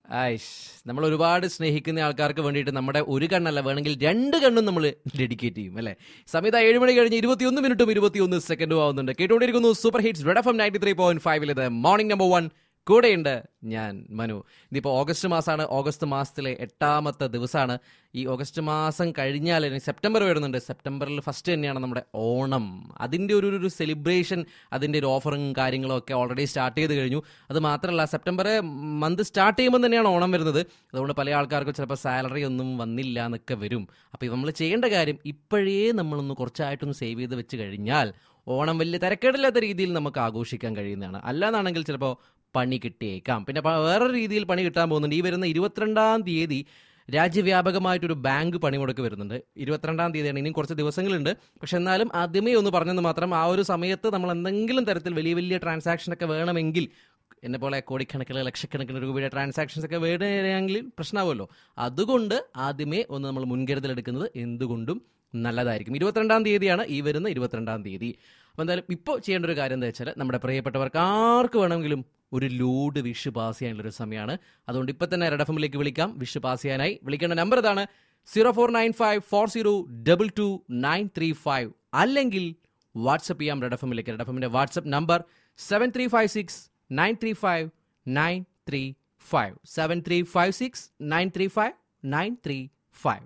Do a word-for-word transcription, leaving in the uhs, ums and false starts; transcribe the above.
ആയിഷ് നമ്മൾ ഒരുപാട് സ്നേഹിക്കുന്ന ആൾക്കാർക്ക് വേണ്ടിയിട്ട് നമ്മുടെ ഒരു കണ്ണല്ല വേണമെങ്കിൽ രണ്ട് കണ്ണും നമ്മൾ ഡെഡിക്കേറ്റ് ചെയ്യും അല്ലേ. സമയത്ത് ഏഴ് മണി കഴിഞ്ഞ് ഇരുപത്തിയൊന്ന് മിനിറ്റും ഇരുപത്തിയൊന്ന് സെക്കൻഡും ആവുന്നുണ്ട്. കേട്ടുകൊണ്ടിരിക്കുന്നു super hits red F M ninety three point ഫൈവിലേത് മോർണിംഗ് നമ്പർ വൺ. കൂടെയുണ്ട് ഞാൻ മനു. ഇതിപ്പോൾ ഓഗസ്റ്റ് മാസമാണ്. ഓഗസ്റ്റ് മാസത്തിലെ എട്ടാമത്തെ ദിവസമാണ്. ഈ ഓഗസ്റ്റ് മാസം കഴിഞ്ഞാൽ സെപ്റ്റംബർ വരുന്നുണ്ട്. സെപ്റ്റംബറിൽ ഫസ്റ്റ് തന്നെയാണ് നമ്മുടെ ഓണം. അതിൻ്റെ ഒരു ഒരു സെലിബ്രേഷൻ, അതിൻ്റെ ഒരു ഓഫറും കാര്യങ്ങളും ഒക്കെ ഓൾറെഡി സ്റ്റാർട്ട് ചെയ്ത് കഴിഞ്ഞു. അത് മാത്രമല്ല, സെപ്റ്റംബർ മന്ത് സ്റ്റാർട്ട് ചെയ്യുമ്പോൾ തന്നെയാണ് ഓണം വരുന്നത്. അതുകൊണ്ട് പല ആൾക്കാർക്കും ചിലപ്പോൾ സാലറി ഒന്നും വന്നില്ല എന്നൊക്കെ വരും. അപ്പോൾ നമ്മൾ ചെയ്യേണ്ട കാര്യം ഇപ്പോഴേ നമ്മളൊന്ന് കുറച്ചായിട്ടൊന്ന് സേവ് ചെയ്ത് വെച്ച് കഴിഞ്ഞാൽ ഓണം വലിയ തിരക്കേടില്ലാത്ത രീതിയിൽ നമുക്ക് ആഘോഷിക്കാൻ കഴിയുന്നതാണ്. അല്ലാന്നാണെങ്കിൽ ചിലപ്പോൾ പണി കിട്ടിയേക്കാം. പിന്നെ വേറൊരു രീതിയിൽ പണി കിട്ടാൻ പോകുന്നുണ്ട്. ഈ വരുന്ന ഇരുപത്തിരണ്ടാം തീയതി രാജ്യവ്യാപകമായിട്ടൊരു ബാങ്ക് പണിമുടക്ക് വരുന്നുണ്ട്. ഇരുപത്തിരണ്ടാം തീയതിയാണ്, ഇനിയും കുറച്ച് ദിവസങ്ങളുണ്ട്. പക്ഷെ എന്നാലും ആദ്യമേ ഒന്ന് പറഞ്ഞെന്ന് മാത്രം, ആ ഒരു സമയത്ത് നമ്മൾ എന്തെങ്കിലും തരത്തിൽ വലിയ വലിയ ട്രാൻസാക്ഷനൊക്കെ വേണമെങ്കിൽ, എന്നെ പോലെ കോടിക്കണക്കിന് ലക്ഷക്കണക്കിന് രൂപയുടെ ട്രാൻസാക്ഷൻസ് ഒക്കെ വേണമെങ്കിൽ പ്രശ്നമാവുമല്ലോ. അതുകൊണ്ട് ആദ്യമേ ഒന്ന് നമ്മൾ മുൻകരുതലെടുക്കുന്നത് എന്തുകൊണ്ടും നല്ലതായിരിക്കും. ഇരുപത്തിരണ്ടാം തീയതിയാണ് ഈ വരുന്ന ഇരുപത്തിരണ്ടാം തീയതി. അപ്പോൾ എന്തായാലും ഇപ്പോൾ ചെയ്യേണ്ട ഒരു കാര്യം എന്താ വെച്ചാൽ, നമ്മുടെ പ്രിയപ്പെട്ടവർക്ക് ആർക്ക് വേണമെങ്കിലും ഒരു ലോഡ് വിഷ് പാസ് ചെയ്യാനുള്ളൊരു സമയമാണ്. അതുകൊണ്ട് ഇപ്പം തന്നെ റെഡ് എഫ് എമ്മിലേക്ക് വിളിക്കാം. വിഷ് പാസ് ചെയ്യാനായി വിളിക്കേണ്ട നമ്പർ ഇതാണ്: zero four nine five four zero double two nine three five. അല്ലെങ്കിൽ വാട്സപ്പ് ചെയ്യാം റെഡ് എഫ് എമ്മിലേക്ക്. റെഡ് എഫ് എമ്മിൻ്റെ WhatsApp number seven three five six nine three five nine three five seven three five six nine three five nine three five.